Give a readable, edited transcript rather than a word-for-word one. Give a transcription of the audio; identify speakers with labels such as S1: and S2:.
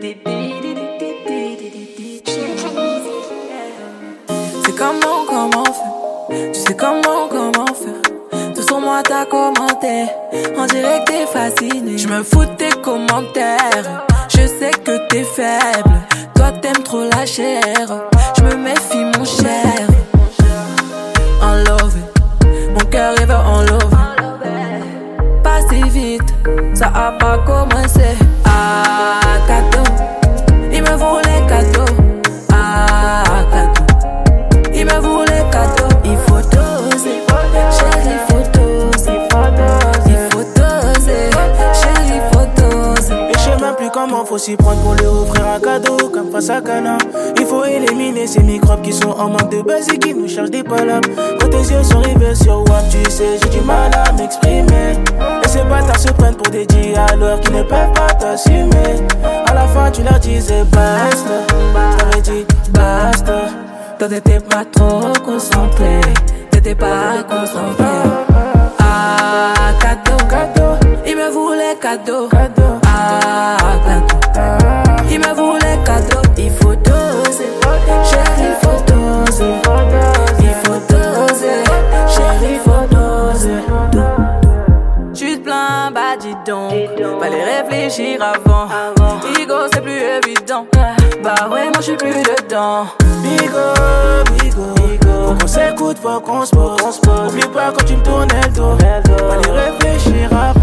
S1: C'est comment faire. Tu sais comment faire. Tout sur moi t'as commenté. On dirait que t'es fasciné. Je me fous de tes commentaires. Je sais que t'es faible. Toi t'aimes trop la chair. Je me méfie mon cher. En love. Mon cœur il veut en love. Pas si vite. Ça a pas commencé. Ah cadeau. Il me voulait cadeau. Ah cadeau. Il me voulait cadeau. Il faut doser. Chérie faut doser. Il faut doser. Chérie faut doser.
S2: Et je sais même plus comment faut s'y prendre pour lui offrir un cadeau comme face à Cana. Il faut éliminer ces microbes qui sont en manque de base et qui nous cherchent des palabres. Quand tes yeux sont rivés sur WAP, tu sais j'ai du mal à m'exprimer. Et ces bâtards se prennent pour des dialogues qui ne peuvent pas t'assumer. À la fin tu leur disais basta. T'avais dit basta.
S1: Toi t'étais pas trop concentré. T'étais pas concentré. Ah cadeau. Il me voulait cadeau. Ah cadeau. Il me voulait cadeau. Il faut doser. Chérie faut doser. Il faut doser. Chérie faut doser. Tu te plains, bah dis donc. Fallait réfléchir avant. Ego c'est plus évident. Bah ouais moi j'suis plus dedans.
S2: Bigo. Faut qu'on s'écoute, faut qu'on se pose. Oublie pas quand tu me tournais le dos. Fallait réfléchir avant.